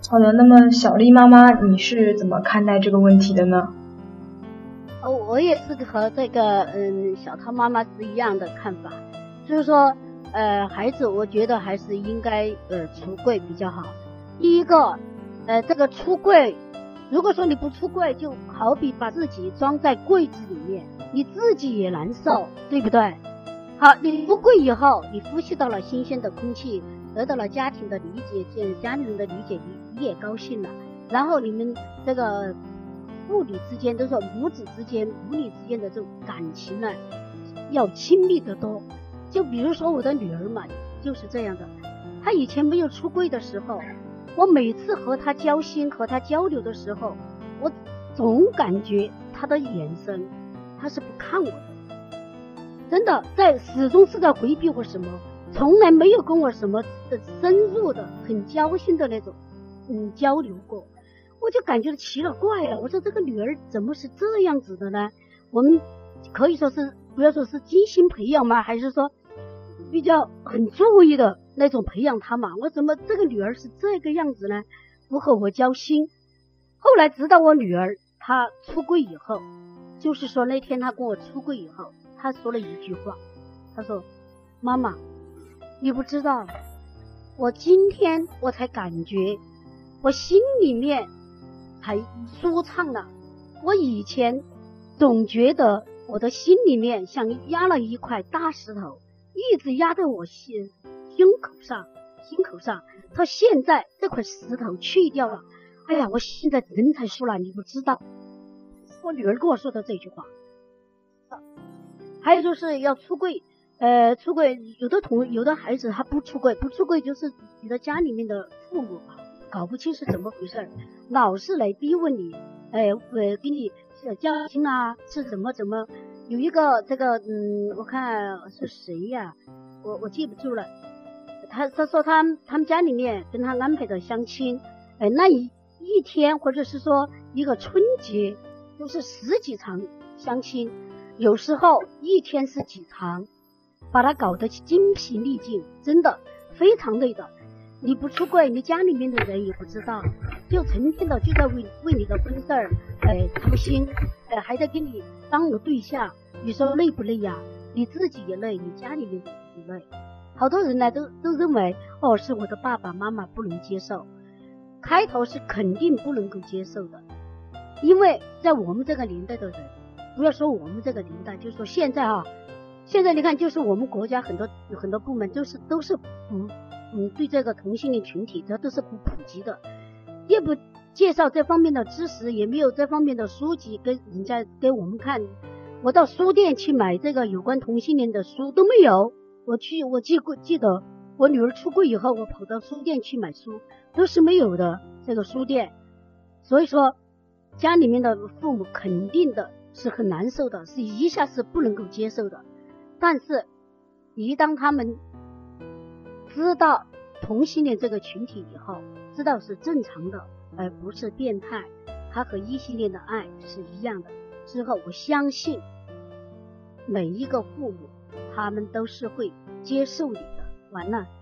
好的，那么小丽妈妈，你是怎么看待这个问题的呢？ 我也是和这个小涛妈妈是一样的看法，就是说孩子我觉得还是应该出柜比较好。第一个这个出柜，如果说你不出柜，就好比把自己装在柜子里面，你自己也难受，对不对？好，你出柜以后，你呼吸到了新鲜的空气，得到了家庭的理解，家里人的理解，你也高兴了。然后你们这个父女之间，都是母子之间、母女之间的这种感情呢，要亲密得多。就比如说我的女儿嘛，就是这样的。她以前没有出柜的时候，我每次和她交心、和她交流的时候，我总感觉她的眼神，她是不看我的。真的始终是在回避我什么，从来没有跟我什么深入的很交心的那种交流过。我就感觉奇了怪了，我说这个女儿怎么是这样子的呢？我们可以说是不要说是精心培养吗，还是说比较很注意的那种培养她嘛？我怎么这个女儿是这个样子呢？不和我交心。后来直到我女儿她出柜以后，就是说那天她跟我出柜以后，她说了一句话，她说妈妈，你不知道，我今天我才感觉我心里面才舒畅了。我以前总觉得我的心里面像压了一块大石头，一直压在我心口上。他现在这块石头去掉了，哎呀，我现在人才舒了，你不知道。我女儿跟我说的这句话。还有就是要出柜，出柜有的孩子他不出柜就是你的家里面的父母搞不清是怎么回事，老是来逼问你，给你交心啊，是怎么有一个这个我看是谁呀，我记不住了。他说他们家里面跟他安排的相亲，那一天或者是说一个春节都是10几场相亲，有时候一天是几场，把他搞得精疲力尽，真的非常累的。你不出柜，你家里面的人也不知道，就成天的就在为你的婚事儿操心，还在给你当个对象，你说累不累呀？你自己也累，你家里面也累。好多人呢都认为是我的爸爸妈妈不能接受，开头是肯定不能够接受的，因为在我们这个年代的人，不要说我们这个年代，就说现在你看，就是我们国家很多部门都是对这个同性恋群体它都是不普及的，也不介绍这方面的知识，也没有这方面的书籍给我们看。我到书店去买这个有关同性恋的书都没有，我记得我女儿出柜以后，我跑到书店去买书都是没有的，这个书店。所以说家里面的父母肯定的是很难受的，是一下是不能够接受的。但是一当他们知道同性恋这个群体以后，知道是正常的而不是变态，他和异性恋的爱是一样的之后，我相信每一个父母他们都是会接受你的。完了。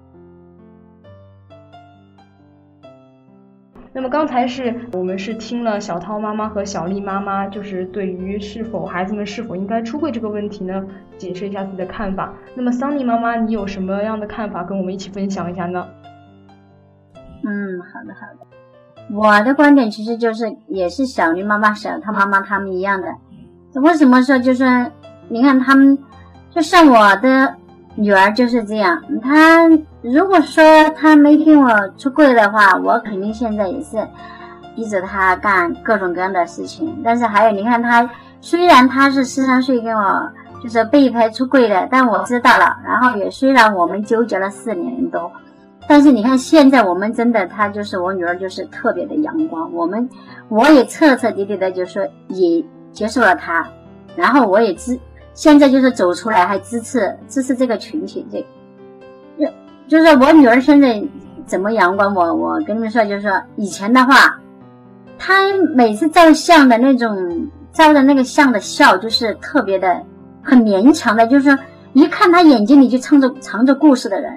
那么刚才我们是听了小涛妈妈和小丽妈妈，就是对于孩子们是否应该出柜这个问题呢，解释一下自己的看法。那么桑尼妈妈，你有什么样的看法跟我们一起分享一下呢？ 好的。我的观点其实也是小丽妈妈、小涛妈妈他们一样的。为什么说就是你看他们，就像我的女儿就是这样，她如果说她没听我出柜的话，我肯定现在也是逼着她干各种各样的事情。但是还有你看她，虽然她是13岁跟我就是被拍出柜的，但我知道了，然后也虽然我们纠结了4年多，但是你看现在我们真的，她就是我女儿就是特别的阳光，我也彻彻底底的就是说也接受了她，然后我也现在就是走出来还支持这个群体，就是我女儿现在怎么阳光，我跟你们说，就是说以前的话，她每次照相的那种照的那个相的笑，就是特别的很勉强的，就是说一看她眼睛里就藏着故事的人。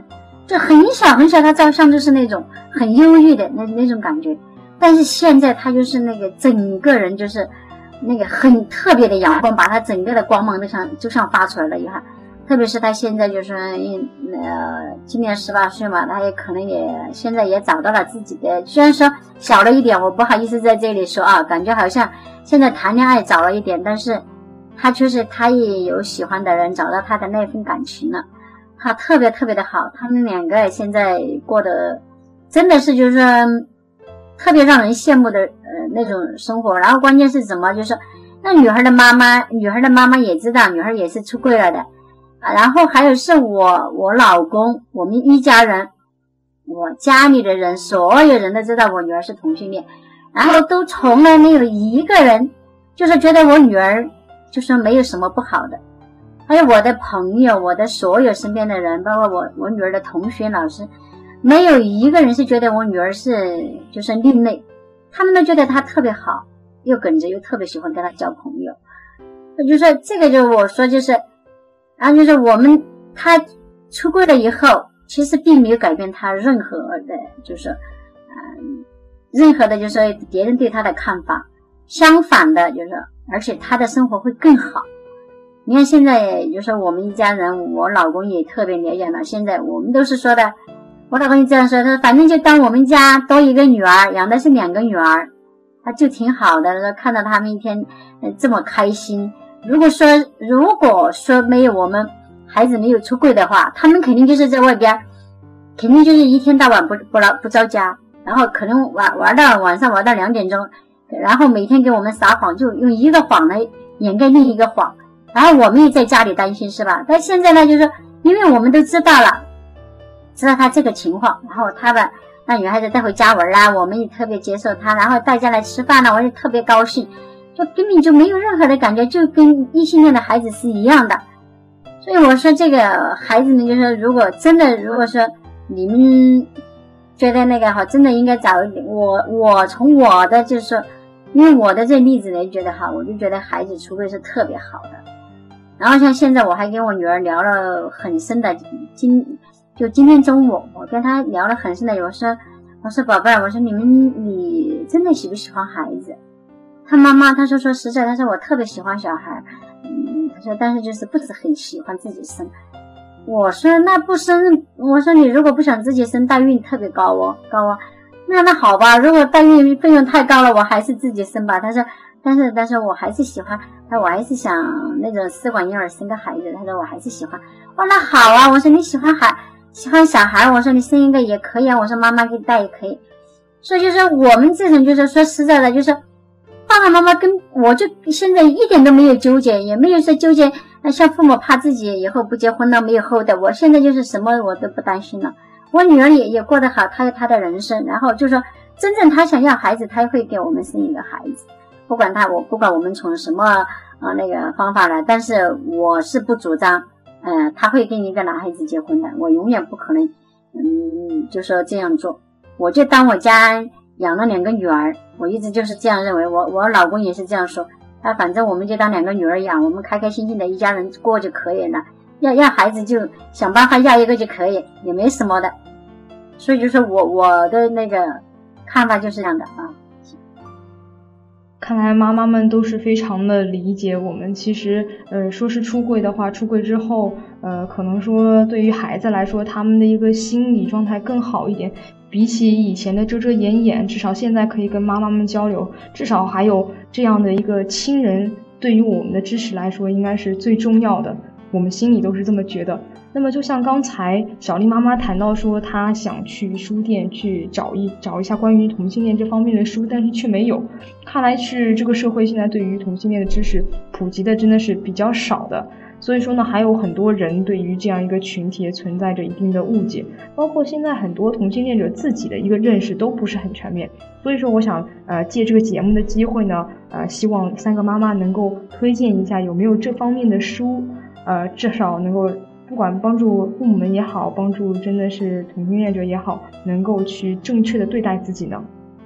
就很小很小，他照相就是那种很忧郁的那种感觉。但是现在他就是那个整个人就是那个很特别的阳光，把他整个的光芒就像发出来了一样。特别是他现在就是今年18岁嘛，他也可能现在也找到了自己的，虽然说小了一点，我不好意思在这里说啊，感觉好像现在谈恋爱早了一点，但是他确实他也有喜欢的人，找到他的那份感情了，他特别特别的好，他们两个现在过得真的是就是说特别让人羡慕的那种生活。然后关键是怎么，就是那女孩的妈妈也知道女孩也是出柜了的。然后还有是我老公，我们一家人，我家里的人，所有人都知道我女儿是同性恋，然后都从来没有一个人就是觉得我女儿就是没有什么不好的。还有我的朋友，我的所有身边的人，包括我女儿的同学老师，没有一个人是觉得我女儿就是另类，他们都觉得她特别好，又耿直，又特别喜欢跟她交朋友。就是这个，就我说就是然后就是他出柜了以后，其实并没有改变他任何的就是任何的就是别人对他的看法，相反的就是而且他的生活会更好。你看现在就是我们一家人，我老公也特别了解了，现在我们都是说的，我老公就这样说，他说反正就当我们家多一个女儿，养的是2个女儿，他就挺好的，说看到他们一天这么开心。如果说没有我们孩子没有出柜的话，他们肯定就是在外边，肯定就是一天到晚不着家，然后可能玩到晚上玩到2点钟，然后每天给我们撒谎，就用一个谎来掩盖另一个谎，然后我们也在家里担心，是吧？但现在呢，就是因为我们都知道他这个情况，然后他把那女孩子带回家玩啦，我们也特别接受他，然后带家来吃饭了，我也特别高兴，就根本就没有任何的感觉，就跟异性恋的孩子是一样的。所以我说这个孩子们就是如果说你们觉得那个好，真的应该找一点。我从我的就是说，因为我的这例子呢觉得好，我就觉得孩子出柜是特别好的。然后像现在我还跟我女儿聊了很深的，今天中午我跟她聊了很深的，我说宝贝儿，我说你真的喜不喜欢孩子？他妈妈他说实在，他说我特别喜欢小孩，他说但是就是不是很喜欢自己生。我说那不生，我说你如果不想自己生，代孕特别高哦，那好吧，如果代孕费用太高了，我还是自己生吧。他说但是我还是喜欢，我还是想那种试管婴儿生个孩子，他说我还是喜欢。哦那好啊，我说你喜欢小孩，我说你生一个也可以啊，我说妈妈给你带也可以。所以就是我们这种就是说实在的，就是爸爸妈妈跟我就现在一点都没有纠结，也没有说纠结像父母怕自己以后不结婚了没有后代，我现在就是什么我都不担心了。我女儿也过得好，她有她的人生，然后就说真正她想要孩子，她会给我们生一个孩子，不管我们从什么那个方法来，但是我是不主张她会跟一个男孩子结婚的，我永远不可能就说这样做。我就当我家养了2个女儿，我一直就是这样认为，我老公也是这样说，反正我们就当2个女儿养，我们开开心心的一家人过就可以了，要孩子就想办法要一个就可以，也没什么的。所以就是我的那个看法就是这样的啊。 看来妈妈们都是非常的理解我们。其实说是出柜的话，出柜之后可能说对于孩子来说，他们的一个心理状态更好一点，比起以前的遮遮掩掩，至少现在可以跟妈妈们交流，至少还有这样的一个亲人对于我们的支持来说应该是最重要的，我们心里都是这么觉得。那么就像刚才小丽妈妈谈到说她想去书店去找一下关于同性恋这方面的书，但是却没有，看来是这个社会现在对于同性恋的知识普及的真的是比较少的。所以说呢，还有很多人对于这样一个群体也存在着一定的误解，包括现在很多同性恋者自己的一个认识都不是很全面。所以说我想借这个节目的机会呢，希望3个妈妈能够推荐一下有没有这方面的书，至少能够不管帮助父母们也好，帮助真的是同性恋者也好，能够去正确的对待自己呢。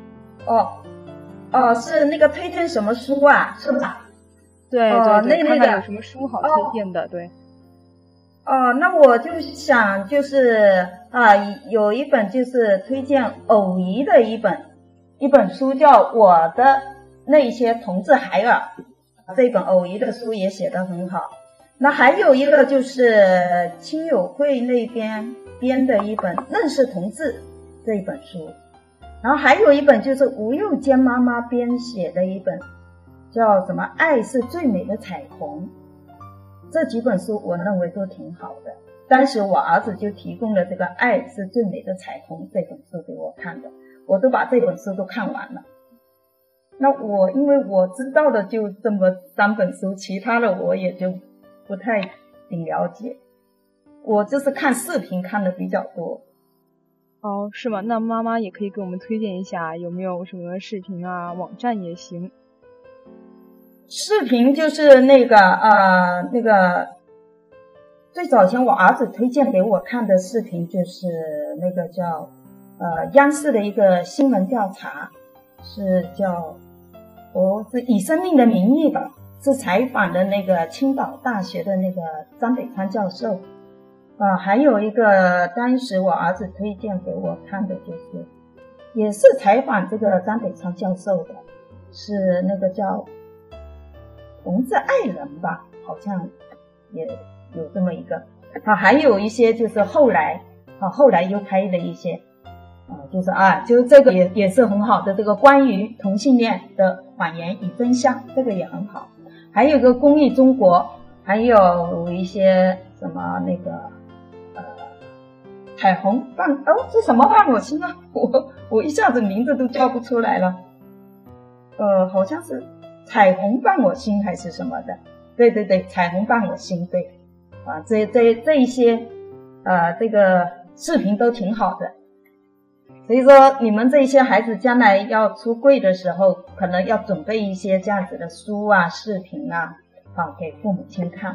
是那个推荐什么书啊，是吧？ 对，看看有什么书好推荐的。对。 那我就想就是有一本就是推荐偶姨的一本书，叫《我的那些同志孩儿》，这本偶姨的书也写得很好。那还有一个就是亲友会那边编的一本《认识同志》这一本书，然后还有一本就是吴幼坚妈妈编写的一本叫什么《爱是最美的彩虹》，这几本书我认为都挺好的。当时我儿子就提供了这个《爱是最美的彩虹》这本书给我看的，我都把这本书都看完了。那因为我知道的就这么3本书，其他的我也就不太了解，我就是看视频看的比较多。 哦，是吗？那妈妈也可以给我们推荐一下，有没有什么视频啊，网站也行。 视频就是那个最早前我儿子推荐给我看的视频就是那个叫央视的一个新闻调查，是叫是以生命的名义吧，是采访的那个青岛大学的那个张北川教授。还有一个当时我儿子推荐给我看的就是也是采访这个张北川教授的，是那个叫同志爱人吧，好像也有这么一个。还有一些就是后来又拍了一些就是这个也是很好的，这个关于同性恋的谎言与真相，这个也很好。还有一个公益中国，还有一些什么那个彩虹是什么伴我心啊，我一下子名字都叫不出来了。好像是彩虹伴我心还是什么的，对，彩虹伴我心，对这一些这个视频都挺好的。所以说你们这些孩子将来要出柜的时候，可能要准备一些这样子的书啊视频啊给父母亲看。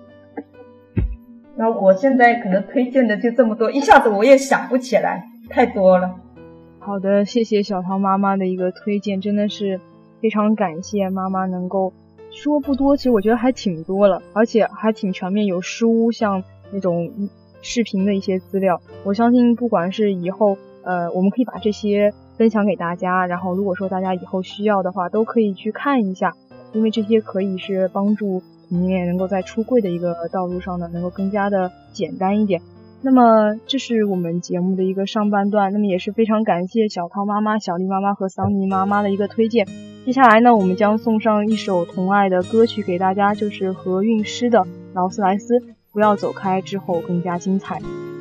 那我现在可能推荐的就这么多，一下子我也想不起来，太多了。 好的，谢谢小桃妈妈的一个推荐，真的是非常感谢妈妈能够说不多，其实我觉得还挺多了，而且还挺全面，有书像那种视频的一些资料。我相信不管是以后我们可以把这些分享给大家，然后如果说大家以后需要的话都可以去看一下，因为这些可以是帮助你也能够在出柜的一个道路上呢能够更加的简单一点。那么这是我们节目的一个上半段，那么也是非常感谢小涛妈妈、小丽妈妈和桑尼妈妈的一个推荐。接下来呢，我们将送上一首童爱的歌曲给大家，就是何韵诗的《劳斯莱斯》，不要走开，之后更加精彩。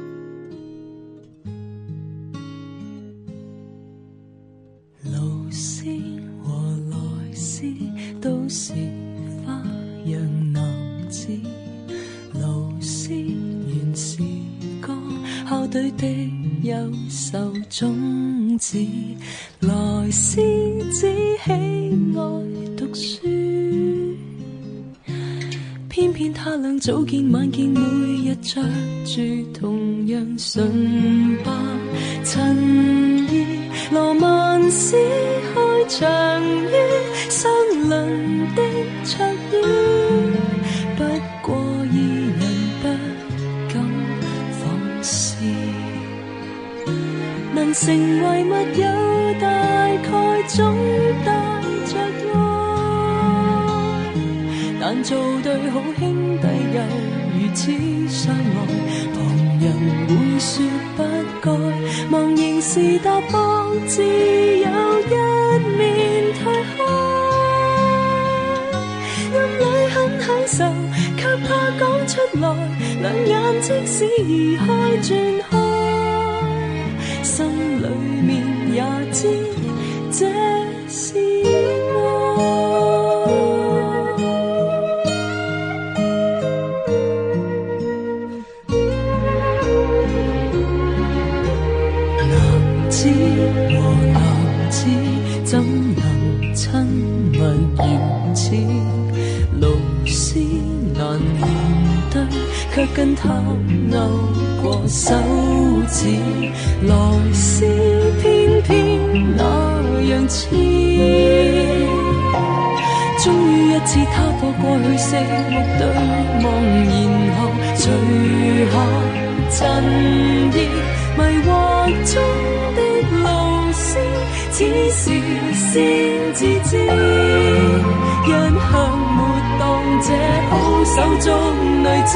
劳斯和莱斯都是花样男子，劳斯原是个校队的优秀种子，莱斯只喜爱读书，偏偏他俩早见晚见，每日着住同样纯白衬衣，罗曼史开场于相邻的桌椅，不过二人不敢放肆，能成为密友大概总帶着愛，但做對好兄弟又如此相愛，旁人會說不該，茫然是答駁，只有一面退開，暗裏很享受，卻怕講出來，兩眼即使移開轉開，心裏面也知這是男子和男子怎能親密如此，勞斯難面對，卻跟他勾過手指，萊斯偏偏那樣似，終於一次他過去四目對望，然後除下襯衣， 迷惑中的路線，此時先至知，一向沒當這好手中女子，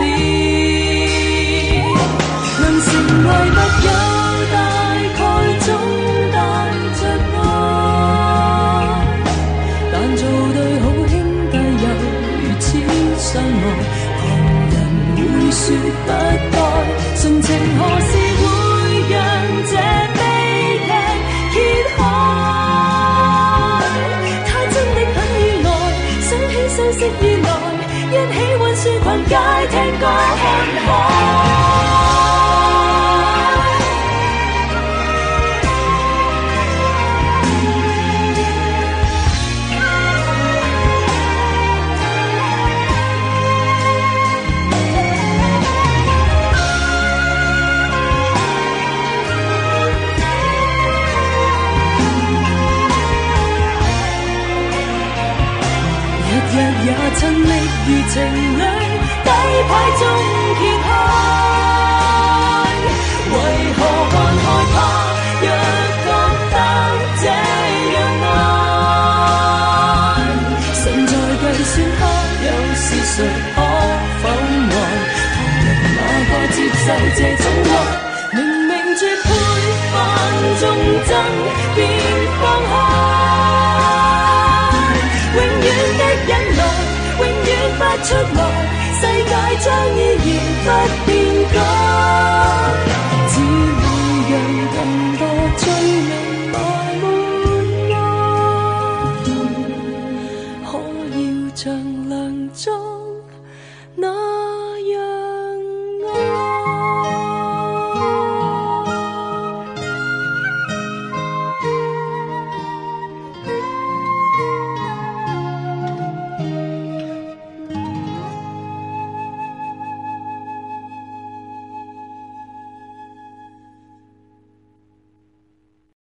能成為密友大概總帶着愛，但做對好兄弟又如此相愛，旁人會說不該，純情何時會讓這悲劇揭開？他真的很意外，想起相識以來，一起溫書逛街聽歌看海。日也親昵如情侶，底牌中揭開，為何還害怕？若覺得這樣愛，尚在計算他又是誰可否愛？旁人哪個接受這種愛？明明絕配，犯眾憎便放開。永遠的忍耐，永遠不出來，世界將依然不變。